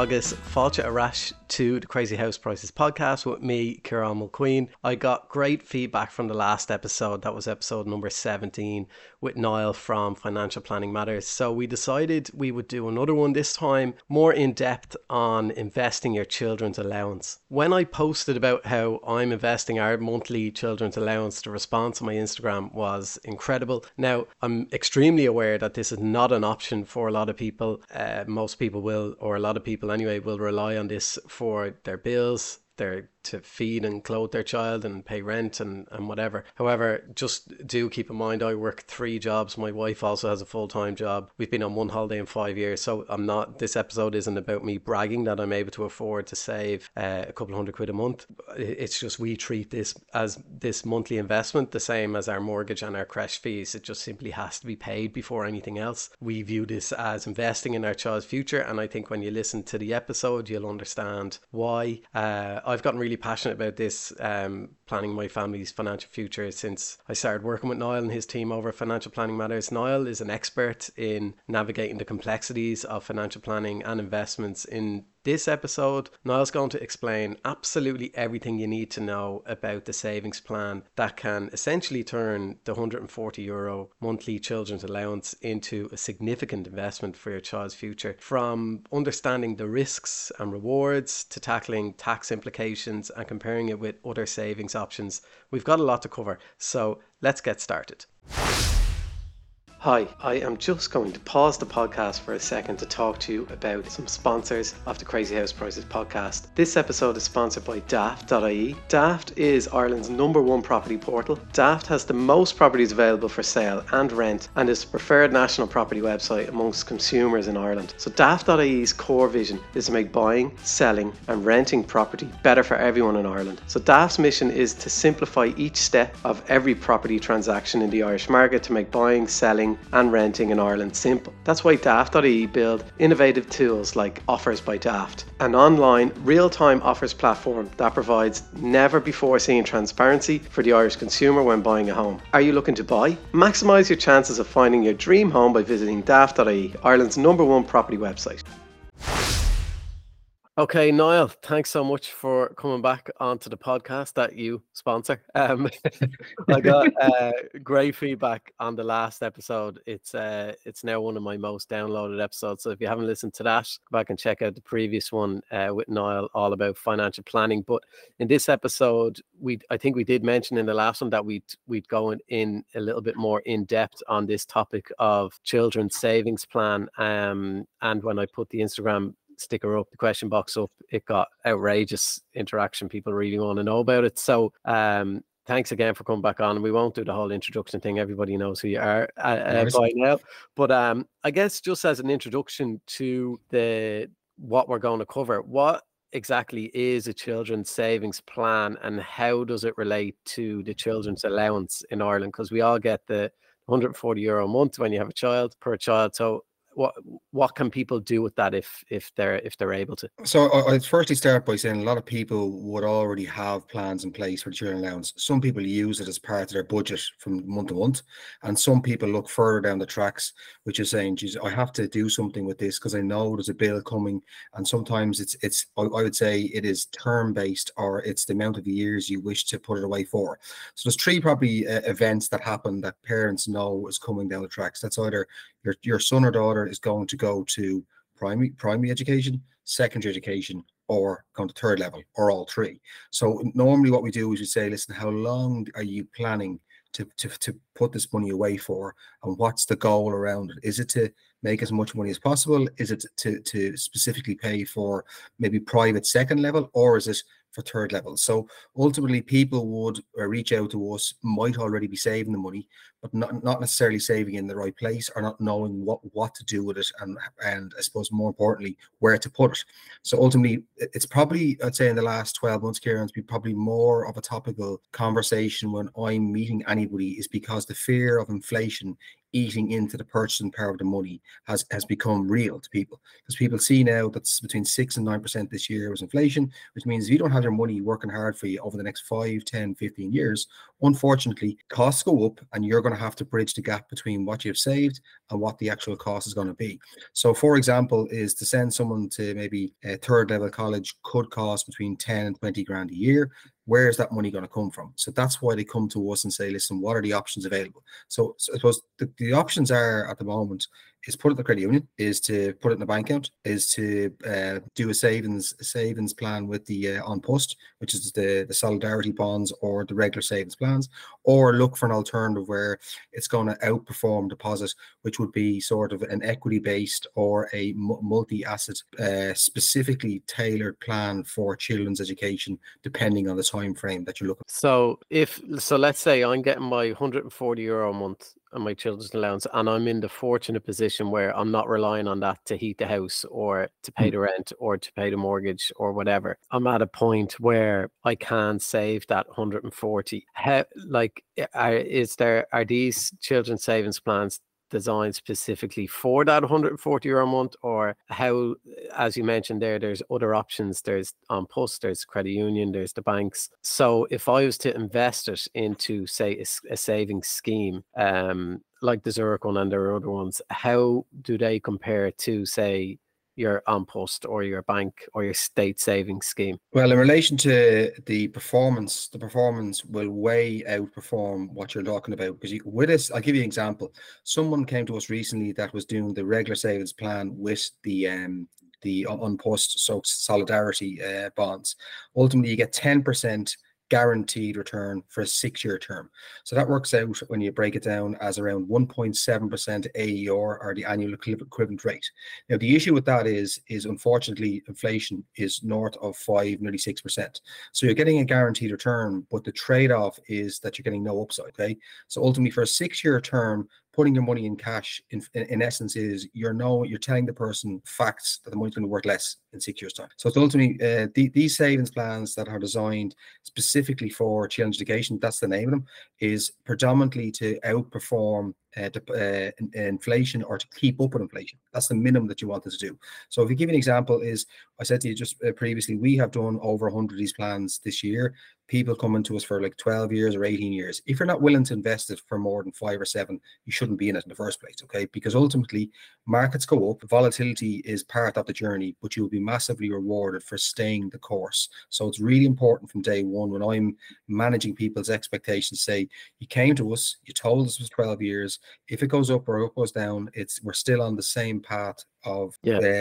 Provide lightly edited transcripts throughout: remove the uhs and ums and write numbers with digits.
agus fáilte arás to the Crazy House Prices podcast with me, Ciarán Mulqueen. I got great feedback from the last episode. That was episode number 17 with Niall from Financial Planning Matters. So we decided we would do another one this time, more in depth on investing your children's allowance. When I posted about how I'm investing our monthly children's allowance, the response on my Instagram was incredible. Now, I'm extremely aware that this is not an option for a lot of people. Most people will, or a lot of people anyway, will rely on this for their bills, to feed and clothe their child and pay rent and whatever. However, just do keep in mind I work 3 jobs. My wife also has a full-time job. We've been on one holiday in 5 years, so this episode isn't about me bragging that I'm able to afford to save a couple £100 a month. It's just we treat this as this monthly investment the same as our mortgage and our creche fees. It just simply has to be paid before anything else. We view this as investing in our child's future, and I think when you listen to the episode you'll understand why. I've gotten really passionate about this, planning my family's financial future, since I started working with Niall and his team over at Financial Planning Matters. Niall is an expert in navigating the complexities of financial planning and investments. In this episode, Niall's going to explain absolutely everything you need to know about the savings plan that can essentially turn the €140 monthly children's allowance into a significant investment for your child's future. From understanding the risks and rewards to tackling tax implications and comparing it with other savings options, we've got a lot to cover. So let's get started. Hi, I am just going to pause the podcast for a second to talk to you about some sponsors of the Crazy House Prices podcast. This episode is sponsored by Daft.ie. Daft is Ireland's #1 property portal. Daft has the most properties available for sale and rent and is the preferred national property website amongst consumers in Ireland. So Daft.ie's core vision is to make buying, selling and renting property better for everyone in Ireland. So Daft's mission is to simplify each step of every property transaction in the Irish market to make buying, selling and renting in Ireland simple. That's why Daft.ie build innovative tools like Offers by Daft, an online real-time offers platform that provides never before seen transparency for the Irish consumer when buying a home. Are you looking to buy? Maximise your chances of finding your dream home by visiting Daft.ie, Ireland's #1 property website. Okay, Niall, thanks so much for coming back onto the podcast that you sponsor. I got great feedback on the last episode. It's now one of my most downloaded episodes. So if you haven't listened to that, go back and check out the previous one with Niall, all about financial planning. But in this episode, I think we did mention in the last one that we'd go in a little bit more in depth on this topic of children's savings plan. And when I put the Instagram sticker up, the question box up, it got outrageous interaction. People really want to know about it. So thanks again for coming back on. We won't do the whole introduction thing. Everybody knows who you are by now. But I guess just as an introduction to what we're going to cover, what exactly is a children's savings plan and how does it relate to the children's allowance in Ireland? Because we all get the €140 a month when you have a child, per child. So what can people do with that if they're able to? So I'd firstly start by saying a lot of people would already have plans in place for the children allowance. Some people use it as part of their budget from month to month, and some people look further down the tracks, which is saying, geez, I have to do something with this because I know there's a bill coming. And sometimes it's I would say it is term based, or it's the amount of years you wish to put it away for. So there's 3 probably events that happen that parents know is coming down the tracks. That's either your son or daughter is going to go to primary education, secondary education, or going to 3rd level, or all 3. So normally what we do is we say, listen, how long are you planning to put this money away for, and what's the goal around it? Is it to make as much money as possible? Is it to specifically pay for maybe private 2nd level, or is it for 3rd level? So ultimately people would reach out to us, might already be saving the money, but not necessarily saving in the right place, or not knowing what to do with it, and I suppose more importantly where to put it. So ultimately it's probably, I'd say in the last 12 months, Ciarán, to be probably more of a topical conversation when I'm meeting anybody, is because the fear of inflation eating into the purchasing power of the money has become real to people, because people see now that's between 6 and 9% this year was inflation, which means if you don't have your money working hard for you over the next 5, 10, 15 years, unfortunately, costs go up and you're going to have to bridge the gap between what you've saved and what the actual cost is going to be. So, for example, is to send someone to maybe a third level college could cost between 10 and 20 grand a year. Where is that money going to come from? So that's why they come to us and say, listen, what are the options available? So I suppose the options are at the moment is put it in the credit union, is to put it in a bank account, is to do a savings plan with the An Post, which is the solidarity bonds or the regular savings plans, or look for an alternative where it's going to outperform deposit, which would be sort of an equity based or a multi-asset specifically tailored plan for children's education, depending on the time frame that you're looking. So let's say I'm getting my €140 a month and my children's allowance, and I'm in the fortunate position where I'm not relying on that to heat the house or to pay the rent or to pay the mortgage or whatever. I'm at a point where I can save that 140. How, like, are these children's savings plans designed specifically for that €140 a month, or how, as you mentioned there's other options? There's An Post, there's credit union, there's the banks. So if I was to invest it into, say, a savings scheme, like the Zurich one, and there are other ones, how do they compare to, say, your An Post or your bank or your state savings scheme? Well, in relation to the performance will way outperform what you're talking about. Because with us, I'll give you an example. Someone came to us recently that was doing the regular savings plan with the An Post, so solidarity bonds. Ultimately, you get 10% guaranteed return for a 6-year term. So that works out, when you break it down, as around 1.7% AER, or the annual equivalent rate. Now, the issue with that is unfortunately inflation is north of 5, nearly 6%. So you're getting a guaranteed return, but the trade-off is that you're getting no upside. Okay, so ultimately for a 6-year term, putting your money in cash, in essence, is you're telling the person facts that the money's going to be worth less in 6 years' time. So it's ultimately these savings plans that are designed specifically for children's education, that's the name of them, is predominantly to outperform inflation, or to keep up with inflation. That's the minimum that you want us to do. So if you give an example, is I said to you just previously, we have done over 100 of these plans this year. People coming to us for like 12 years or 18 years. If you're not willing to invest it for more than 5 or 7, you shouldn't be in it in the first place, okay? Because ultimately, markets go up, volatility is part of the journey, but you'll be massively rewarded for staying the course. So it's really important from day one, when I'm managing people's expectations, say, you came to us, you told us it was 12 years. If it goes up or it goes down, we're still on the same path of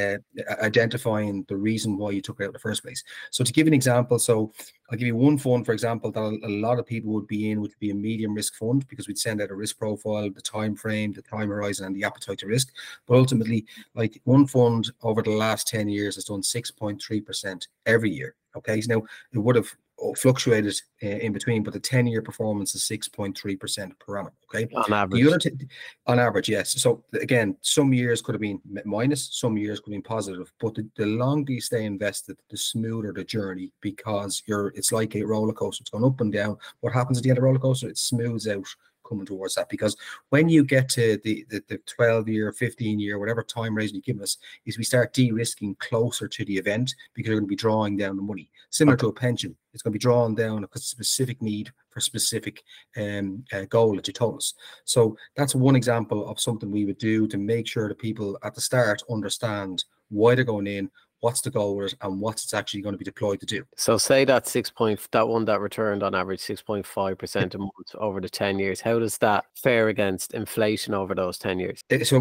identifying the reason why you took it out in the first place. So to give an example, so I'll give you one fund, for example, that a lot of people would be in, would be a medium risk fund, because we'd send out a risk profile, the time frame, the time horizon, and the appetite to risk. But ultimately, like, one fund over the last 10 years has done 6.3% every year. Okay, so now it would have fluctuated in between, but the 10-year performance is 6.3% per annum. Okay, on average. On average, yes. So again, some years could have been minus, some years could have been positive, but the longer you stay invested, the smoother the journey, because it's like a roller coaster. It's going up and down. What happens at the end of the roller coaster? It smooths out coming towards that, because when you get to the 12-year, 15-year, whatever time horizon you give us, is we start de-risking closer to the event, because you're going to be drawing down the money. Similar to a pension, it's going to be drawn down a specific need for a specific goal that you told us. So that's one example of something we would do to make sure that people at the start understand why they're going in, what's the goal with it, and what's it's actually going to be deployed to do. So say that that one that returned on average 6.5% a month over the 10 years, how does that fare against inflation over those 10 years? So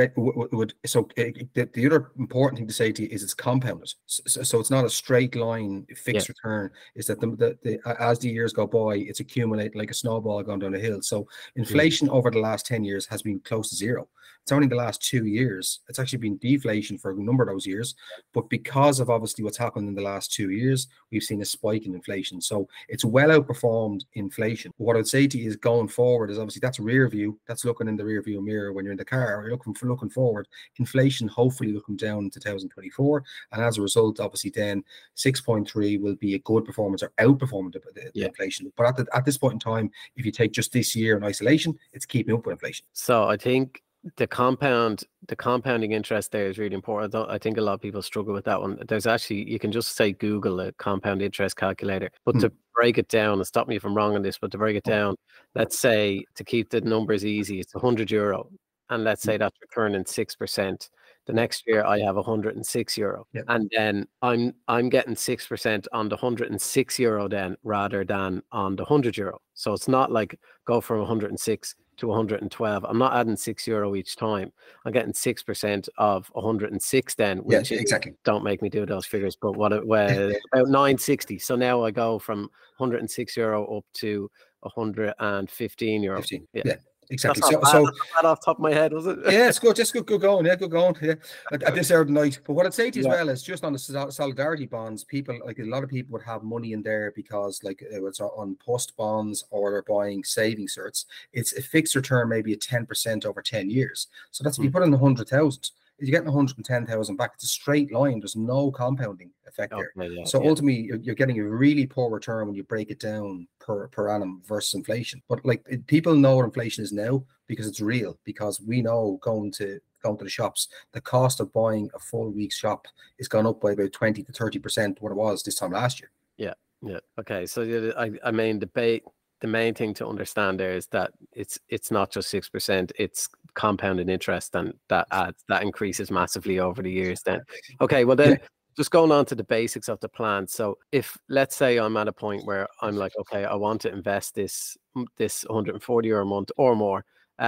the other important thing to say to you is it's compounded. So it's not a straight line fixed return. Is that as the years go by, it's accumulating like a snowball going down a hill. So inflation over the last 10 years has been close to zero. It's only the last 2 years. It's actually been deflation for a number of those years. But because of obviously what's happened in the last 2 years, we've seen a spike in inflation. So it's well outperformed inflation. What I'd say to you is going forward is obviously that's rear view. That's looking in the rear view mirror when you're in the car, or you're looking forward. Inflation hopefully will come down in 2024. And as a result, obviously then 6.3 will be a good performance or outperforming the inflation. But at this point in time, if you take just this year in isolation, it's keeping up with inflation. So I think the compounding interest there is really important. I think a lot of people struggle with that one. There's actually, you can just say Google a compound interest calculator, but to break it down, and stop me if I'm wrong on this, but to break it down, let's say, to keep the numbers easy, it's €100, and let's say that's returning 6%. The next year I have €106, and then I'm getting 6% on the €106 then, rather than on the €100. So it's not like go from 106 to 112. I'm not adding €6 each time. I'm getting 6% of 106 then, which is, exactly. Don't make me do those figures, but about 960. So now I go from €106 up to €115. 15. Yeah. Exactly. That's not bad off the top of my head, was it? Yeah, it's good. Just good going. Yeah, good going. Yeah, at this hour of the night. But what I'd say to you as well is just on the solidarity bonds, people, like a lot of people would have money in there because like it's on post bonds, or they're buying saving certs. It's a fixed return, maybe a 10% over 10 years. So that's if you put in 100,000. You're getting 110,000 back. It's a straight line. There's no compounding effect there. So ultimately, you're getting a really poor return when you break it down per annum versus inflation. But like people know what inflation is now because it's real. Because we know going to the shops, the cost of buying a full week's shop is gone up by about 20 to 30% what it was this time last year. Yeah. Okay. So I mean, the main thing to understand there is that it's not just 6%, it's compounded interest, and that increases massively over the years then. Okay, well then just going on to the basics of the plan. So if, let's say I'm at a point where I'm like, okay, I want to invest this €140 a month or more,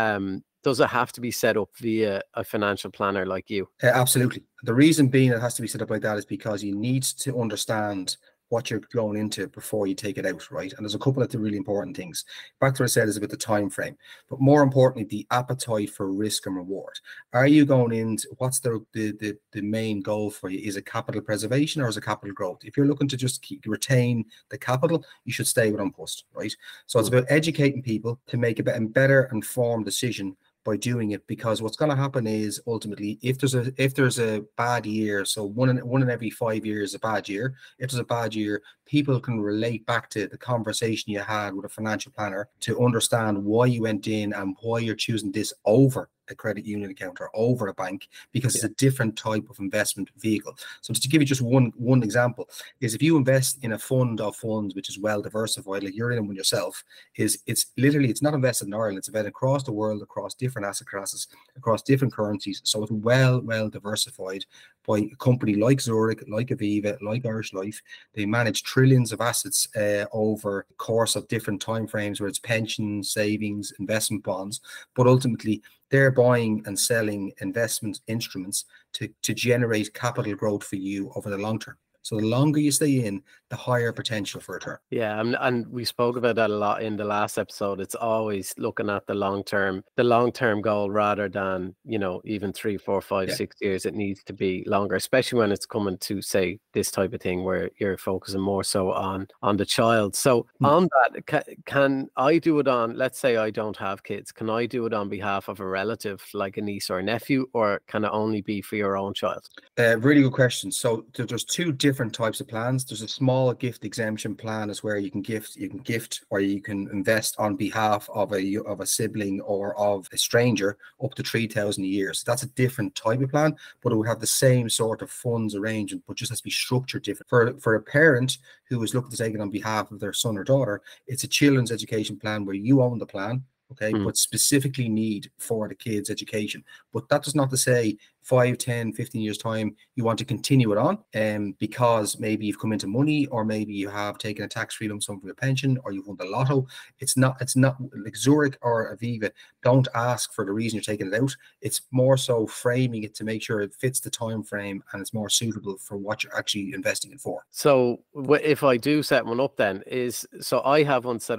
does it have to be set up via a financial planner like you? Absolutely. The reason being it has to be set up like that is because you need to understand what you're going into before you take it out, right? And there's a couple of the really important things. Back to what I said is about the time frame, but more importantly, the appetite for risk and reward. Are you going into, what's the main goal for you? Is it capital preservation or is it capital growth? If you're looking to just retain the capital, you should stay with Unpost, right? So it's about educating people to make a better informed decision by doing it, because what's going to happen is ultimately if there's a bad year, so one in every 5 years is a bad year. If there's a bad year, people can relate back to the conversation you had with a financial planner to understand why you went in and why you're choosing this over a credit union account or over a bank, because it's a different type of investment vehicle. So to give you just one example is, if you invest in a fund of funds which is well diversified, like you're in one yourself, it's not invested in Ireland, it's invested across the world, across different asset classes, across different currencies. So it's well diversified by a company like Zurich, like Aviva, like Irish Life. They manage trillions of assets over the course of different timeframes, where it's pensions, savings, investment bonds, but ultimately they're buying and selling investment instruments to generate capital growth for you over the long term. So the longer you stay in, the higher potential for return. Yeah, and we spoke about that a lot in the last episode. It's always looking at the long term goal rather than, even 3, 4, 5, 6 years. It needs to be longer, especially when it's coming to, say, this type of thing where you're focusing more so on the child. So on that, can I do it on, let's say I don't have kids, can I do it on behalf of a relative like a niece or a nephew, or can it only be for your own child? Really good question. So there's two different types of plans. There's a small gift exemption plan, is where you can gift or you can invest on behalf of a sibling or of a stranger up to 3,000 a year. So that's a different type of plan, but it will have the same sort of funds arrangement, but just has to be structured different. For a parent who is looking to take it on behalf of their son or daughter, it's a children's education plan where you own the plan, okay, but specifically need for the kids' education. But that does not to say 5, 10, 15 years time you want to continue it on, because maybe you've come into money, or maybe you have taken a tax-free lump sum from your pension, or you've won the lotto. It's not like Zurich or Aviva don't ask for the reason you're taking it out. It's more so framing it to make sure it fits the time frame and it's more suitable for what you're actually investing it for. So if I do set one up, then so I have one set up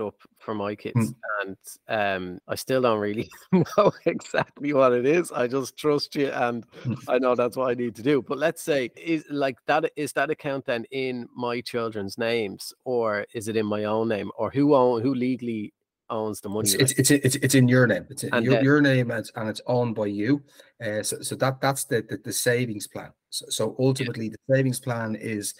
for my kids, and I still don't really know exactly what it is. I just trust you, and I know that's what I need to do. But let's say, is that account then in my children's names, or is it in my own name, or who legally owns the money? It's in your name. It's in And your name, and it's owned by you. So that's the savings plan. So ultimately, the savings plan is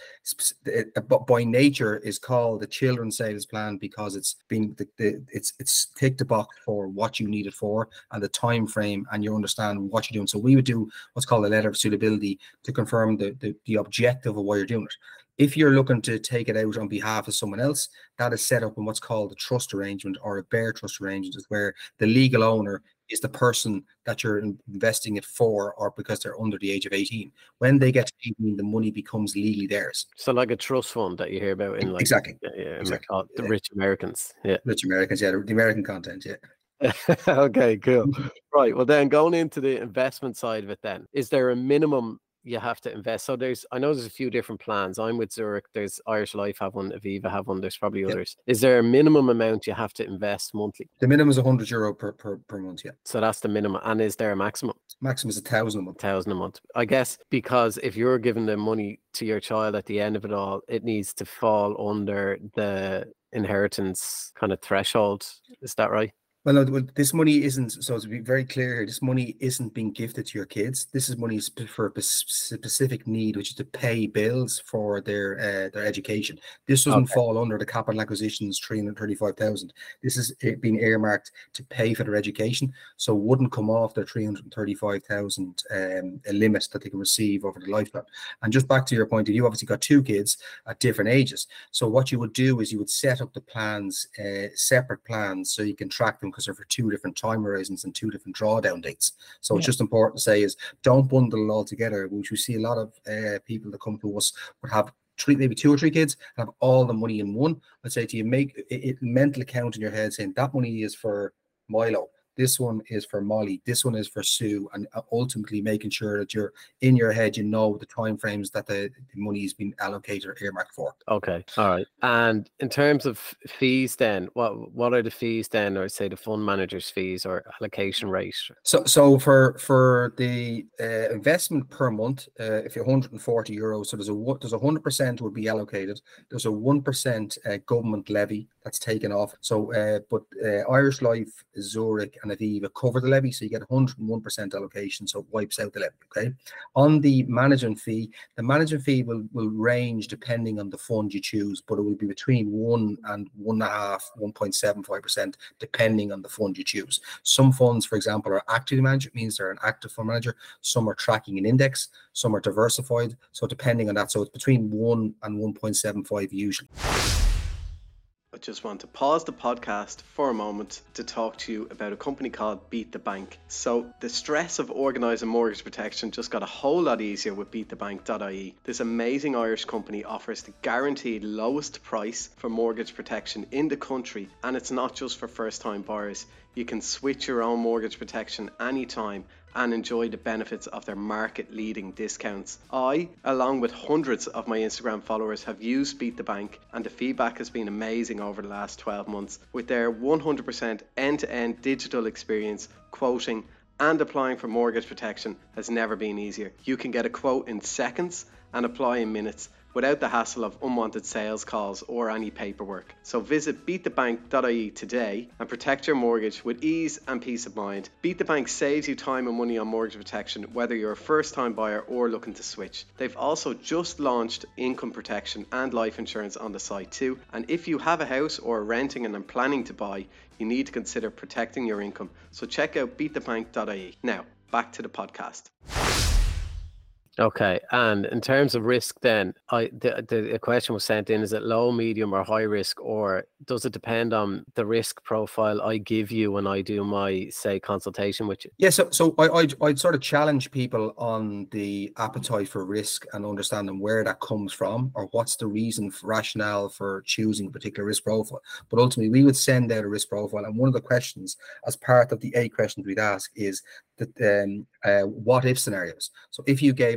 by nature is called the children's savings plan because it's been it's ticked the box for what you need it for and the time frame, and you understand what you're doing. So we would do what's called a letter of suitability to confirm the objective of why you're doing it. If you're looking to take it out on behalf of someone else, that is set up in what's called a trust arrangement or a bare trust arrangement, where the legal owner is the person that you're investing it for, or because they're under the age of 18. When they get to 18, the money becomes legally theirs. So like a trust fund that you hear about in exactly the rich Americans. Yeah. Rich Americans, yeah, the American content, yeah. Okay, cool. Right. Well, then going into the investment side of it, then is there a minimum you have to invest? So I know there's a few different plans. I'm with Zurich. There's Irish Life have one, Aviva have one. There's probably others. Is there a minimum amount you have to invest monthly? The minimum is €100 per month. Yeah. So that's the minimum. And is there a maximum? Maximum is 1,000 a month. 1,000 a month. I guess because if you're giving the money to your child at the end of it all, it needs to fall under the inheritance kind of threshold. Is that right? Well, no, this money isn't, so to be very clear here, this money isn't being gifted to your kids. This is money for a specific need, which is to pay bills for their education. This doesn't fall under the capital acquisitions 335,000. This is being earmarked to pay for their education, so it wouldn't come off their 335,000 limit that they can receive over the lifetime. And just back to your point, you obviously got two kids at different ages. So what you would do is you would set up the plans, separate plans, so you can track them, because they're for two different time horizons and two different drawdown dates. So it's just important to say is don't bundle it all together, which we see a lot of people that come to us would have maybe 2 or 3 kids and have all the money in one. I'd say to you, make a mental account in your head saying that money is for Milo, this one is for Molly, this one is for Sue, and ultimately making sure that you're in your head, you know the time frames that the money has been allocated or earmarked for. Okay, all right. And in terms of fees, then what are the fees then, or say the fund manager's fees or allocation rate? So for the investment per month, if you're €140, so there's a 100% would be allocated. There's a 1% government levy that's taken off. So but Irish Life, Zurich, and Aviva cover the levy, so you get 101% allocation, so it wipes out the levy. Okay. On the management fee, the management fee will range depending on the fund you choose, but it will be between 1 and 1.5, 1.75%, depending on the fund you choose. Some funds, for example, are actively managed, it means they're an active fund manager. Some are tracking an index, some are diversified. So depending on that, so it's between 1 and 1.75 usually. I just want to pause the podcast for a moment to talk to you about a company called Beat the Bank. So the stress of organising mortgage protection just got a whole lot easier with beatthebank.ie. This amazing Irish company offers the guaranteed lowest price for mortgage protection in the country, and it's not just for first-time buyers. You can switch your own mortgage protection anytime and enjoy the benefits of their market-leading discounts. I, along with hundreds of my Instagram followers, have used Beat the Bank, and the feedback has been amazing over the last 12 months. With their 100% end-to-end digital experience, quoting and applying for mortgage protection has never been easier. You can get a quote in seconds and apply in minutes, without the hassle of unwanted sales calls or any paperwork. So visit beatthebank.ie today and protect your mortgage with ease and peace of mind. Beat the Bank saves you time and money on mortgage protection, whether you're a first-time buyer or looking to switch. They've also just launched income protection and life insurance on the site too. And if you have a house or are renting and are planning to buy, you need to consider protecting your income. So check out beatthebank.ie. Now, back to the podcast. Okay, and in terms of risk then, the question was sent in, is it low, medium or high risk, or does it depend on the risk profile I give you when I do my, say, consultation with you? Yeah, so I'd sort of challenge people on the appetite for risk and understanding where that comes from, or what's the reason for rationale for choosing a particular risk profile. But ultimately, we would send out a risk profile, and one of the questions as part of the 8 questions we'd ask is that what if scenarios. So if you gave a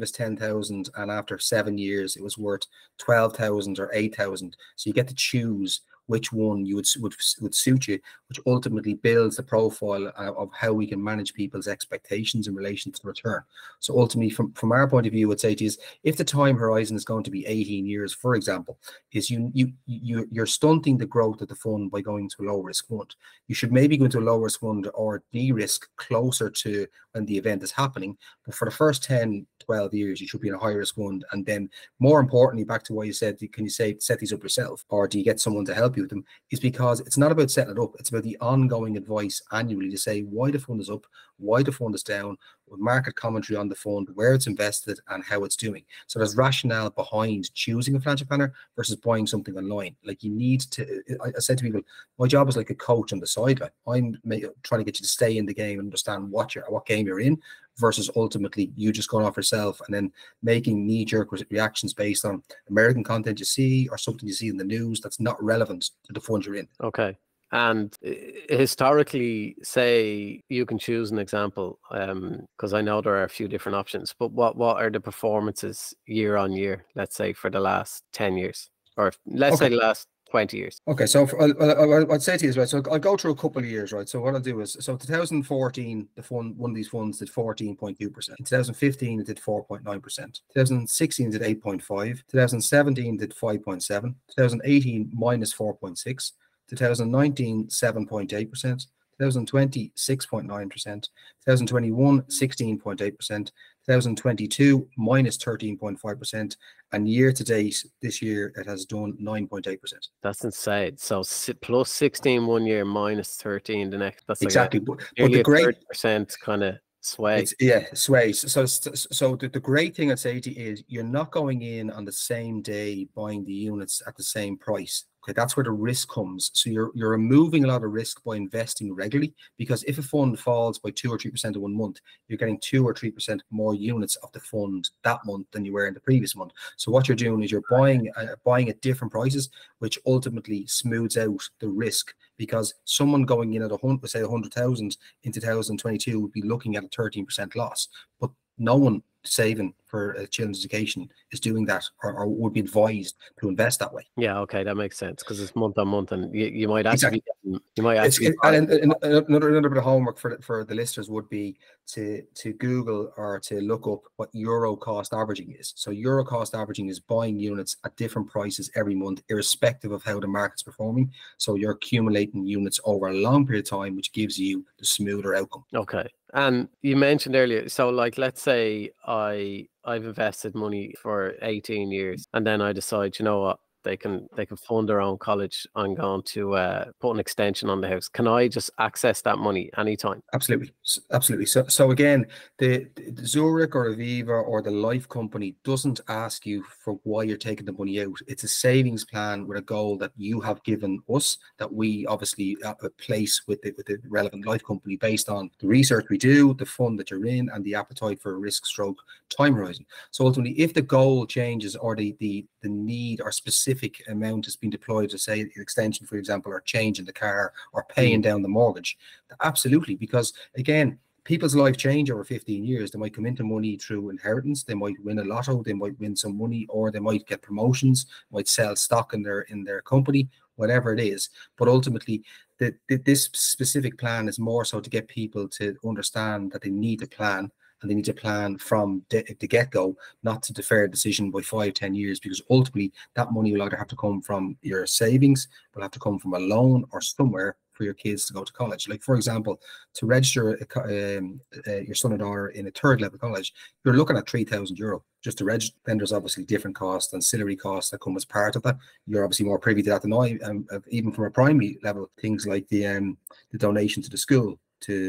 was 10,000 and after 7 years it was worth 12,000 or 8,000. So you get to choose which one you would suit you, which ultimately builds the profile of how we can manage people's expectations in relation to the return. So ultimately, from our point of view, I'd say to you is, if the time horizon is going to be 18 years, for example, is you're stunting the growth of the fund by going to a low risk fund. You should maybe go into a low risk fund or de-risk closer to when the event is happening. But for the first 10, 12 years, you should be in a high risk fund. And then more importantly, back to what you said, can you set these up yourself, or do you get someone to help you with them? Is because it's not about setting it up. It's about the ongoing advice annually to say why the fund is up, why the fund is down, with market commentary on the fund, where it's invested and how it's doing. So there's rationale behind choosing a financial planner versus buying something online. Like, you need to, I said to people, my job is like a coach on the sideline. I'm trying to get you to stay in the game and understand what game you're in, versus ultimately you just going off yourself and then making knee-jerk reactions based on American content you see or something you see in the news that's not relevant to the fund you're in. Okay. And historically, say you can choose an example, because I know there are a few different options, but what are the performances year on year, let's say for the last 10 years, or let's say the last 20 years? Okay, so I'd say to you, right, so I'll go through a couple of years, right? So what I'll do is, so 2014, one of these funds did 14.2%. In 2015, it did 4.9%. 2016 did 8.5. 2017 did 5.7. 2018 minus 4.6. 2019 7.8%. 2020 6.9%. 2021 16.8%. 2022 minus 13.5%, and year to date this year it has done 9.8%. That's insane. So plus 16 one year, minus 13 the next. That's exactly. Like but the great 30% kind of sway. Sways. So the great thing I'd say to you is, you're not going in on the same day buying the units at the same price. Okay, that's where the risk comes. So you're removing a lot of risk by investing regularly, because if a fund falls by 2 or 3% in 1 month, you're getting 2 or 3% more units of the fund that month than you were in the previous month. So what you're doing is you're buying at different prices, which ultimately smooths out the risk, because someone going in at 100,000 in 2022 would be looking at a 13% loss, but no one saving for a children's education is doing that, or would be advised to invest that way. Yeah, okay, that makes sense, because it's month on month, and you might actually exactly. Another bit of homework for the listeners would be to Google or to look up what euro cost averaging is. So euro cost averaging is buying units at different prices every month, irrespective of how the market's performing. So you're accumulating units over a long period of time, which gives you the smoother outcome. Okay. And you mentioned earlier, so like, let's say I've invested money for 18 years, and then I decide, you know what, they can fund their own college. I'm going to put an extension on the house. Can I just access that money anytime? Absolutely. So again, the Zurich or Aviva or the life company doesn't ask you for why you're taking the money out. It's a savings plan with a goal that you have given us, that we obviously place with the relevant life company based on the research we do, the fund that you're in, and the appetite for a risk stroke time horizon. So ultimately, if the goal changes, or the need or specific amount has been deployed to, say, an extension, for example, or change in the car, or paying down the mortgage, absolutely. Because again, people's life change over 15 years. They might come into money through inheritance, they might win a lotto, they might win some money, or they might get promotions, might sell stock in their company, whatever it is. But ultimately, this specific plan is more so to get people to understand that they need to plan, and they need to plan from the get-go, not to defer a decision by 5-10 years, because ultimately that money will either have to come from your savings, will have to come from a loan, or somewhere for your kids to go to college. Like, for example, to register your son or daughter in a third level college, you're looking at €3,000 just to register. Then there's obviously different costs, ancillary costs that come as part of that. You're obviously more privy to that than I am, even from a primary level. Things like the donation to the school,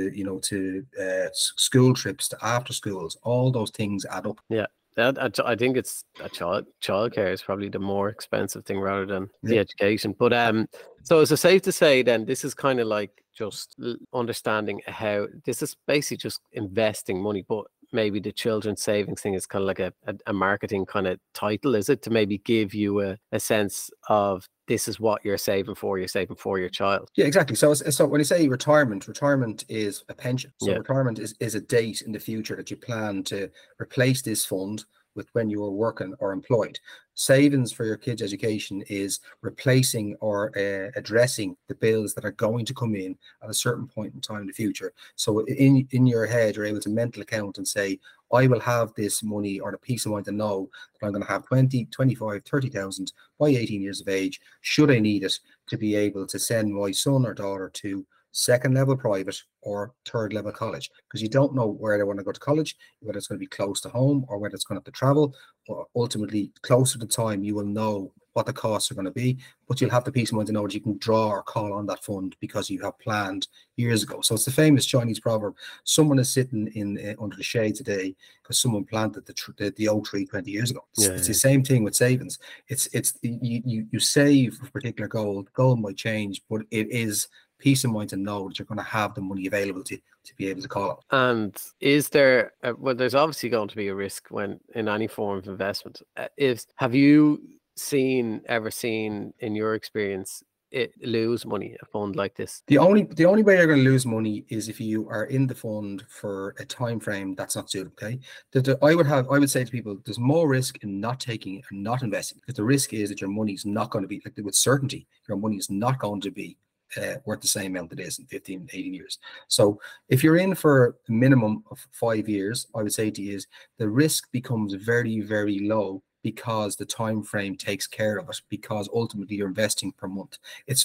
to school trips, to after schools, all those things add up. Yeah. I think it's childcare is probably the more expensive thing rather than the education. But so is it safe to say then this is kind of like just understanding how this is basically just investing money, but maybe the children's savings thing is kind of like a marketing kind of title, is it, to maybe give you a sense of this is what you're saving for your child. Yeah, exactly. So when you say retirement is a pension. So Yeah. retirement is a date in the future that you plan to replace this fund with when you were working or employed. Savings for your kids' education is replacing or addressing the bills that are going to come in at a certain point in time in the future. So in your head, you're able to mental account and say, I will have this money or the peace of mind to know that I'm going to have 20, 25, 30,000 by 18 years of age, should I need it, to be able to send my son or daughter to second level private or third level college, because you don't know where they want to go to college, whether it's going to be close to home or whether it's going to have to travel, or ultimately closer to the time you will know what the costs are going to be, but you'll have the peace of mind to know that you can draw or call on that fund because you have planned years ago. So it's the famous Chinese proverb, someone is sitting in under the shade today because someone planted the oak tree 20 years ago. It's the same thing with savings. You save for a particular goal might change, but it is peace of mind to know that you're going to have the money available to be able to call it. And is there, well, there's obviously going to be a risk when in any form of investment. Have you ever seen in your experience it lose money, a fund like this? The only way you're going to lose money is if you are in the fund for a time frame that's not suitable. Okay, I would say to people, there's more risk in not taking it and not investing, because the risk is that your money's not going to be, like, with certainty, your money is not going to be worth the same amount it is in 15, 18 years. So if you're in for a minimum of 5 years, I would say to you is the risk becomes very, very low, because the time frame takes care of it, because ultimately you're investing per month. It's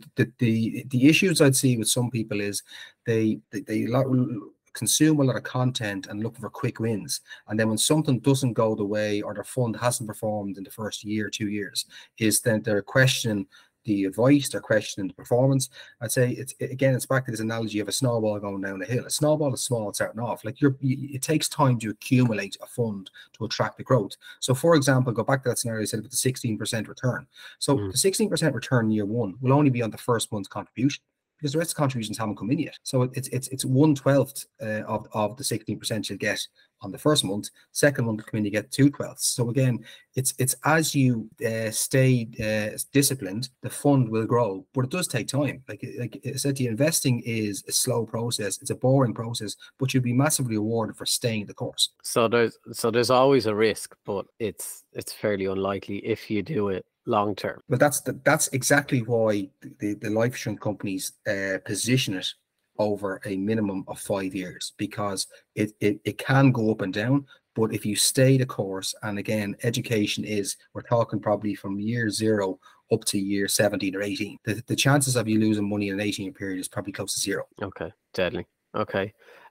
the issues I'd see with some people is they consume a lot of content and look for quick wins, and then when something doesn't go the way, or their fund hasn't performed in the first year, 2 years, is then they're questioning the advice, they're questioning the performance. I'd say it's back to this analogy of a snowball going down a hill. A snowball is small starting off. Like it takes time to accumulate a fund to attract the growth. So for example, go back to that scenario I said with the 16% return. So the 16% return in year one will only be on the first month's contribution, because the rest of the contributions haven't come in yet. So it's 1/12 of the 16% you'll get on the first month. Second month will come in, you get 2/12. So again, it's as you stay disciplined, the fund will grow, but it does take time. Like I said to you, investing is a slow process. It's a boring process, but you'll be massively rewarded for staying the course. So there's always a risk, but it's fairly unlikely if you do it long term. But that's exactly why the life insurance companies position it over a minimum of 5 years, because it can go up and down, but if you stay the course, and again, education we're talking probably from year 0 up to year 17 or 18, the chances of you losing money in an 18-year period is probably close to 0. Okay, deadly. Okay.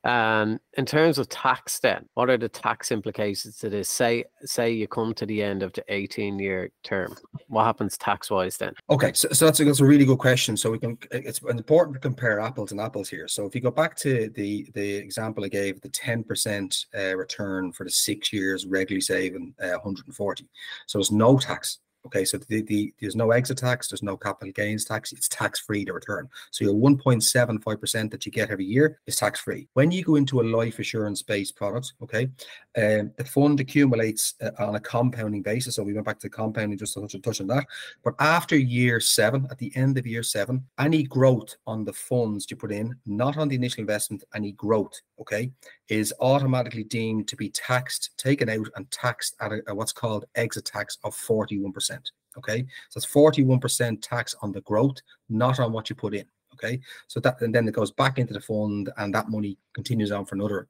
In terms of tax then, what are the tax implications to this? Say you come to the end of the 18-year term. What happens tax-wise then? Okay, so that's a really good question. So it's important to compare apples and apples here. So if you go back to the example I gave, the 10% return for the 6 years regularly saving 140. So there's no tax. Okay, so there's no exit tax, there's no capital gains tax, it's tax-free to return. So your 1.75% that you get every year is tax-free. When you go into a life assurance-based product, okay, the fund accumulates on a compounding basis. So we went back to compounding just to touch on that. But after year 7, at the end of year 7, any growth on the funds you put in, not on the initial investment, any growth, okay, is automatically deemed to be taken out and taxed at a what's called exit tax of 41%. Okay, so it's 41% tax on the growth, not on what you put in. Okay, so and then it goes back into the fund, and that money continues on for another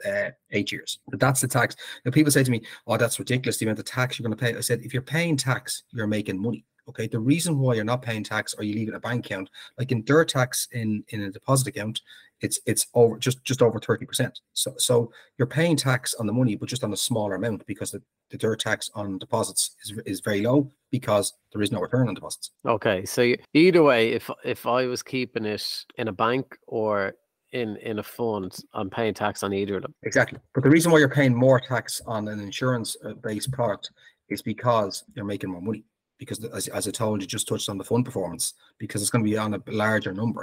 8 years. But that's the tax. Now people say to me, "Oh, that's ridiculous, the amount of tax you're going to pay." I said, if you're paying tax, you're making money. Okay, the reason why you're not paying tax, or you leave it in a bank account, like in DIR tax in a deposit account, it's over just over 30%. So you're paying tax on the money, but just on a smaller amount, because the DIR tax on deposits is very low, because there is no return on deposits. Okay, so either way, if I was keeping it in a bank or in a fund, I'm paying tax on either of them. Exactly. But the reason why you're paying more tax on an insurance-based product is because you're making more money. Because as I told you, just touched on the fund performance, because it's going to be on a larger number.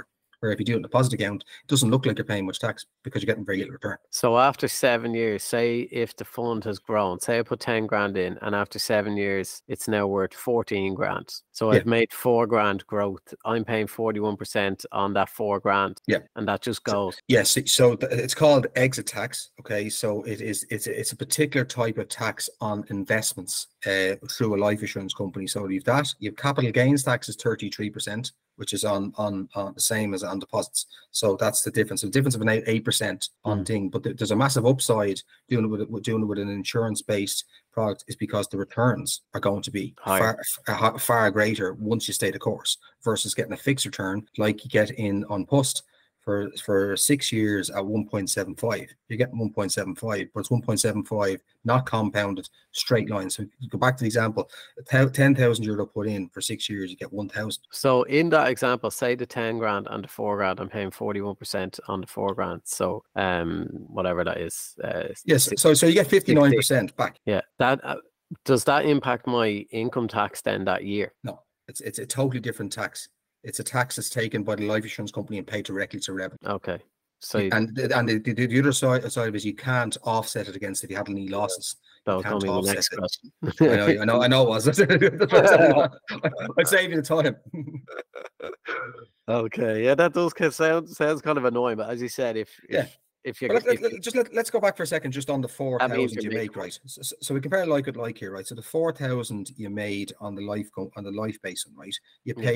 Where if you do it in a deposit account, it doesn't look like you're paying much tax because you're getting very little return. So after 7 years, say if the fund has grown, say I put 10 grand in, and after 7 years, it's now worth 14 grand. So I've made 4 grand growth. I'm paying 41% on that 4 grand. Yeah. And that just goes. Yes. So it's called exit tax. Okay. So it's a particular type of tax on investments through a life insurance company. So you've capital gains tax is 33%, which is on the same as on deposits. So that's the difference. The difference of an 8% on thing, but there's a massive upside doing it with an insurance-based product is because the returns are going to be far greater once you stay the course versus getting a fixed return like you get on Post. For 6 years at 1.75, you're getting 1.75, but it's 1.75 not compounded, straight line. So you go back to the example, 10,000 euro put in for 6 years, you get 1,000. So in that example, say the 10 grand and the 4 grand, I'm paying 41% on the 4 grand. So whatever that is. Yes. So you get 59% back. Yeah. That does that impact my income tax then that year? No, it's a totally different tax. It's a tax that's taken by the life insurance company and paid directly to revenue. Okay. So the other side of it is you can't offset it against if you had any losses. That was going to be the next question. I know it was. I saved you the time. Okay. Yeah, that does sounds kind of annoying, but as you said, if let's go back for a second just on the 4,000 you made, right? So we compare like with like here, right? So the 4,000 you made on the life basin, right? You pay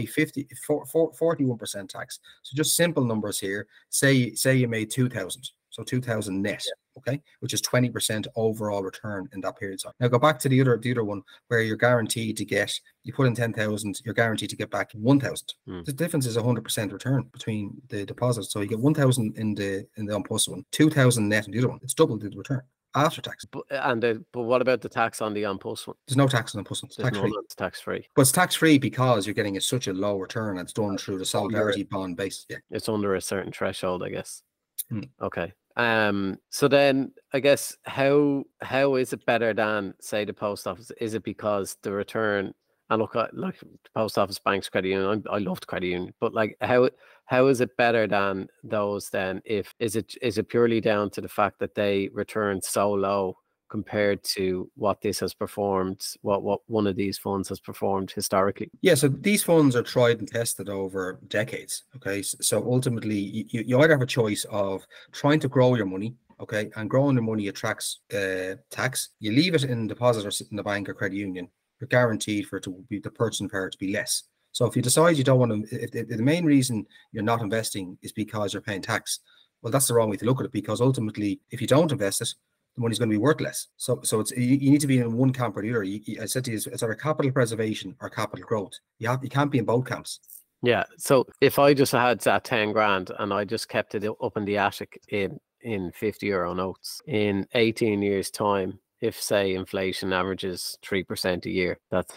41% tax. So just simple numbers here. Say you made 2,000. So 2,000 net, okay, which is 20% overall return in that period of time. Now go back to the other one where you're guaranteed to get, you put in 10,000, you're guaranteed to get back 1,000. The difference is 100% return between the deposits. So you get 1,000 in the on-post one, 2,000 net in the other one. It's double the return after tax. But what about the tax on the on-post one? There's no tax on the on-post one. It's tax-free. It's tax-free. But it's tax-free because you're getting such a low return. It's done through the solidarity bond base. Yeah, it's under a certain threshold, I guess. Okay. So then I guess how is it better than say the post office? Is it because the return, and look like the post office, banks, credit union, I loved credit union, but like how is it better than those then? Is it purely down to the fact that they return so low compared to what this has performed, what one of these funds has performed historically? Yeah, so these funds are tried and tested over decades. Okay, so ultimately you either have a choice of trying to grow your money, okay, and growing your money attracts tax. You leave it in deposit or sit in the bank or credit union, you're guaranteed for it to be the purchasing power to be less. So if you decide you don't want to, if the main reason you're not investing is because you're paying tax, well, that's the wrong way to look at it, because ultimately if you don't invest it, the money's going to be worth less. So it's you need to be in one camp or the other. I said to you, it's either capital preservation or capital growth. You can't be in both camps. Yeah. So if I just had that 10 grand and I just kept it up in the attic in 50 euro notes, in 18 years time, if say inflation averages 3% a year, that's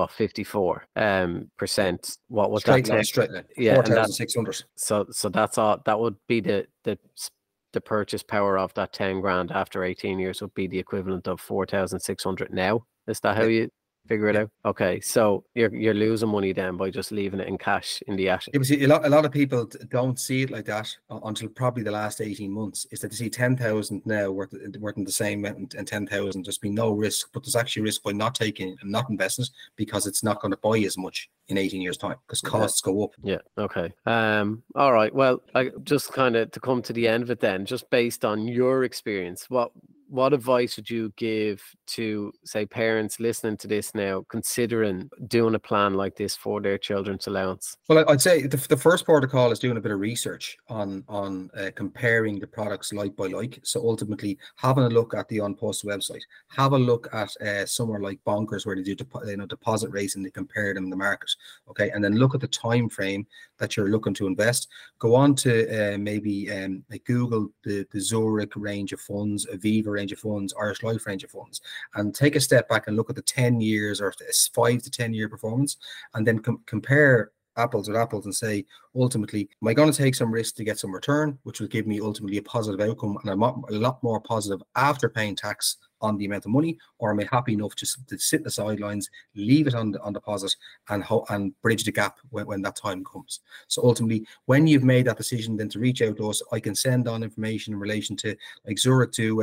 54 percent. What was that? Straight line. Yeah, 4,600. So that's all. That would be the purchase power of that 10 grand after 18 years would be the equivalent of 4,600 now. Is that how you figure it out? Okay, so you're losing money then by just leaving it in cash in the attic. Yeah, but see, a lot of people don't see it like that until probably the last 18 months. Is that they see 10,000 now worth in the same amount and 10,000 just be no risk, but there's actually risk by not taking and not investing because it's not going to buy as much in 18 years time because costs go up. Yeah. Okay. All right. Well, I just kind of to come to the end of it then, just based on your experience, what advice would you give to, say, parents listening to this now, considering doing a plan like this for their children's allowance? Well, I'd say the first protocol is doing a bit of research on comparing the products like by like. So ultimately, having a look at the on-post website, have a look at somewhere like Bonkers where they do deposit rates and they compare them in the market. Okay, and then look at the time frame that you're looking to invest. Go on to maybe like Google the Zurich range of funds, Aviva range of funds, Irish Life range of funds, and take a step back and look at the 10 years or 5 to 10 year performance, and then compare apples with apples and say, ultimately, am I going to take some risk to get some return, which will give me ultimately a positive outcome and a lot more positive after paying tax on the amount of money, or am I happy enough just to sit in the sidelines, leave it on deposit, and bridge the gap when that time comes? So ultimately, when you've made that decision, then to reach out to us, I can send on information in relation to, like Zurich do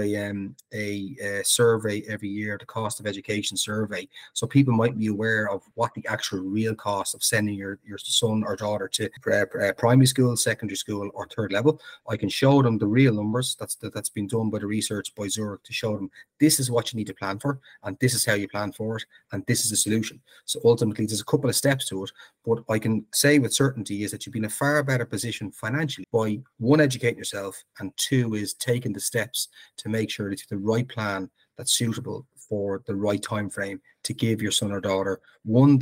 a survey every year, the cost of education survey, so people might be aware of what the actual real cost of sending your son or daughter to primary school, secondary school, or third level. I can show them the real numbers that's been done by the research by Zurich to show them this is what you need to plan for, and this is how you plan for it, and this is the solution. So ultimately, there's a couple of steps to it, but I can say with certainty is that you've been in a far better position financially by, one, educating yourself, and two, is taking the steps to make sure that you have the right plan that's suitable for the right time frame to give your son or daughter, one,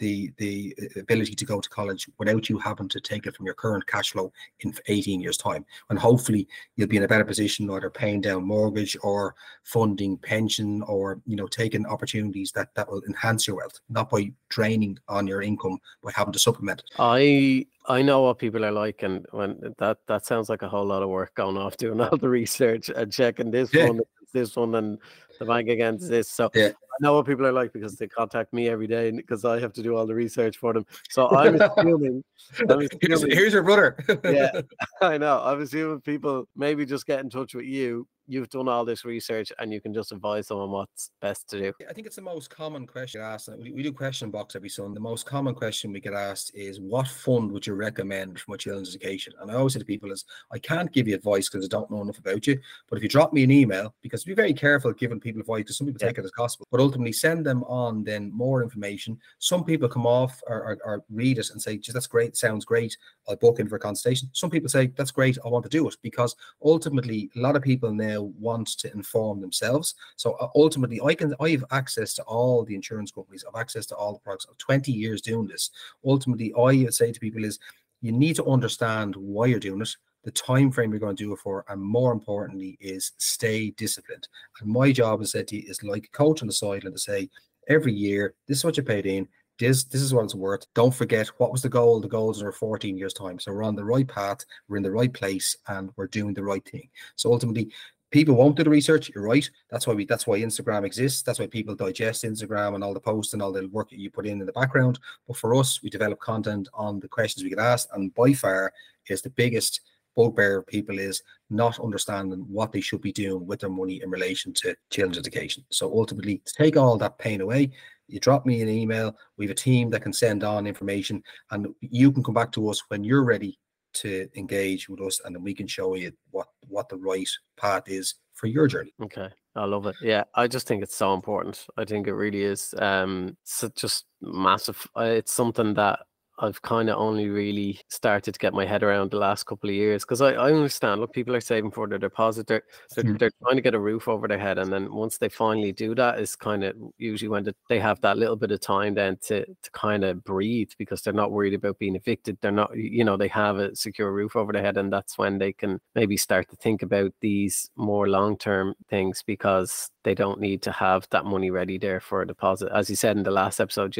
the ability to go to college without you having to take it from your current cash flow in 18 years time. And hopefully you'll be in a better position, either paying down mortgage or funding pension, or taking opportunities that will enhance your wealth, not by draining on your income by having to supplement it. I know what people are like, and when that sounds like a whole lot of work, going off doing all the research and checking this one and the bank against this. So I know what people are like, because they contact me every day because I have to do all the research for them. So I'm assuming here's your brother. Yeah, I know. I'm assuming people maybe just get in touch with you. You've done all this research and you can just advise them on what's best to do. I think it's the most common question asked. We do question box every Sunday. The most common question we get asked is, what fund would you recommend for my children's education? And I always say to people is, I can't give you advice because I don't know enough about you. But if you drop me an email, because be very careful giving people advice, because some people take it as gospel, but ultimately send them on then more information. Some people come off or read it and say, that's great, sounds great, I'll book in for a consultation. Some people say, that's great, I want to do it, because ultimately a lot of people now want to inform themselves. So ultimately I have access to all the insurance companies, I've access to all the products. I've 20 years doing this. Ultimately, I would say to people is, you need to understand why you're doing it, the time frame you're going to do it for, and more importantly is stay disciplined. And my job, as I said to you, is like a coach on the sideline to say, every year, this is what you paid in, this is what it's worth. Don't forget, what was the goal? The goals are 14 years time. So we're on the right path, we're in the right place, and we're doing the right thing. So ultimately, people won't do the research. You're right. That's why Instagram exists. That's why people digest Instagram and all the posts and all the work that you put in the background. But for us, we develop content on the questions we get asked, and by far is the biggest bugbear of people is not understanding what they should be doing with their money in relation to children's education. So ultimately, to take all that pain away, you drop me an email. We have a team that can send on information, and you can come back to us when you're ready to engage with us, and then we can show you what the right path is for your journey. Okay, I love it. Yeah, I just think it's so important. I think it really is. So just massive. It's something that I've kind of only really started to get my head around the last couple of years, because I understand, look, people are saving for their deposit, they're trying to get a roof over their head, and then once they finally do that, is kind of usually when they have that little bit of time then to kind of breathe, because they're not worried about being evicted, they're not, they have a secure roof over their head, and that's when they can maybe start to think about these more long-term things, because they don't need to have that money ready there for a deposit. As you said in the last episode,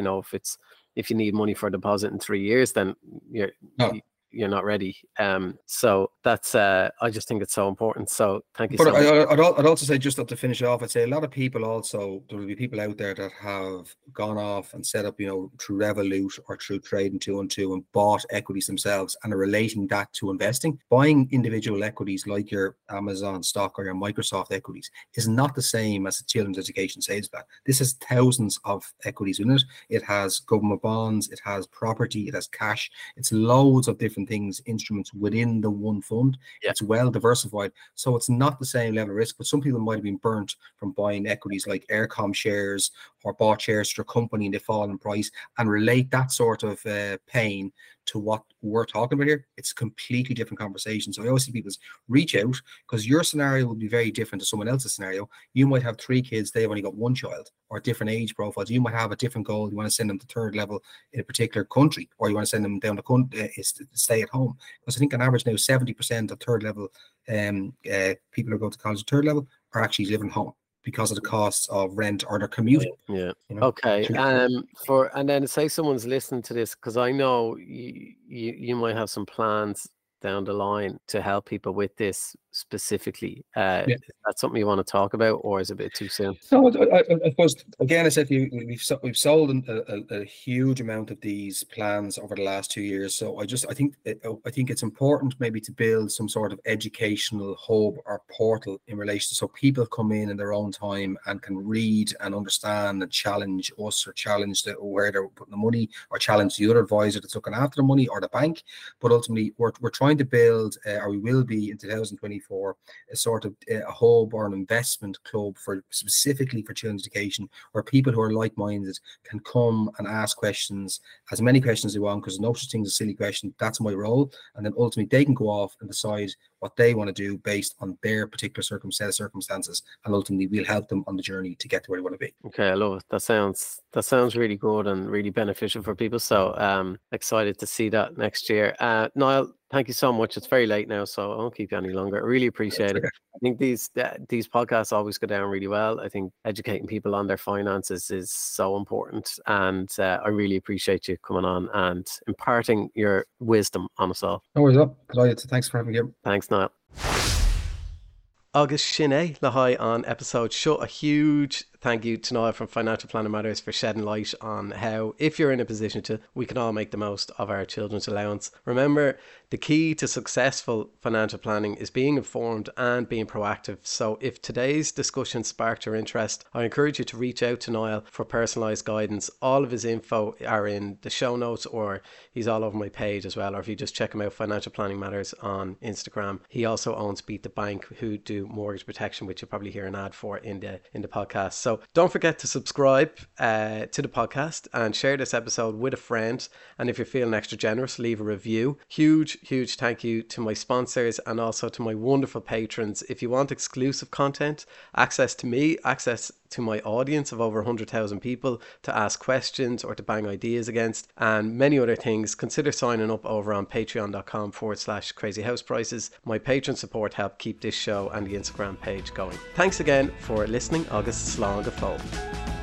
if you need money for a deposit in 3 years, then you're not ready. So that's I just think it's so important. So thank you. But I'd also say, just to finish off, I'd say a lot of people also, there will be people out there that have gone off and set up, through Revolut or through Trading 212 and bought equities themselves and are relating that to investing. Buying individual equities like your Amazon stock or your Microsoft equities is not the same as a children's education savings plan. This has thousands of equities in it. It has government bonds, it has property, it has cash, it's loads of different things, instruments within the one fund. It's well diversified, so it's not the same level of risk. But some people might have been burnt from buying equities like Aircom shares, or bought shares to a company and they fall in price, and relate that sort of pain to what we're talking about here. It's a completely different conversation. So I always see people reach out, because your scenario will be very different to someone else's scenario. You might have 3 kids, they've only got 1 child, or different age profiles. You might have a different goal. You want to send them to third level in a particular country, or you want to send them down to stay at home. Because I think on average now 70% of third level people who go to college at third level are actually living home because of the costs of rent or their commuting. Okay. And then say someone's listening to this, because I know you might have some plans down the line to help people with this, specifically. Is that something you want to talk about, or is it a bit too soon? So I suppose, again, I said to you, we've sold a huge amount of these plans over the last 2 years. So I think it's important maybe to build some sort of educational hub or portal in relation, so people come in their own time and can read and understand and challenge us, or challenge where they're putting the money, or challenge the other advisor that's looking after the money, or the bank. But ultimately, we're trying to build, or we will be in 2024, a sort of a hub or an investment club specifically for children's education, where people who are like-minded can come and ask questions, as many questions as they want, because there's no such thing as a silly question. That's my role. And then ultimately they can go off and decide what they want to do based on their particular circumstances, and ultimately we'll help them on the journey to get to where they want to be. Okay, I love it. That sounds really good and really beneficial for people. So excited to see that next year. Niall, thank you so much. It's very late now, so I won't keep you any longer. I really appreciate it. I think these podcasts always go down really well. I think educating people on their finances is so important, and I really appreciate you coming on and imparting your wisdom on us all. No worries, delighted. Thanks for having me. Thanks, Niall. Agus Sinné Lahai on episode Shut. A huge thank you to Niall from Financial Planning Matters for shedding light on how, if you're in a position to, we can all make the most of our children's allowance. Remember, the key to successful financial planning is being informed and being proactive. So if today's discussion sparked your interest, I encourage you to reach out to Niall for personalised guidance. All of his info are in the show notes, or he's all over my page as well, or if you just check him out, Financial Planning Matters on Instagram. He also owns Beat the Bank, who do mortgage protection, which you'll probably hear an ad for in the podcast. So don't forget to subscribe to the podcast and share this episode with a friend. And if you're feeling extra generous, leave a review. Huge thank you to my sponsors and also to my wonderful patrons. If you want exclusive content, access to me, access to my audience of over 100,000 people to ask questions or to bang ideas against, and many other things, consider signing up over on patreon.com/crazyhouseprices. My patron support help keep this show and the Instagram page going. Thanks again for listening. Agus slán go fóill.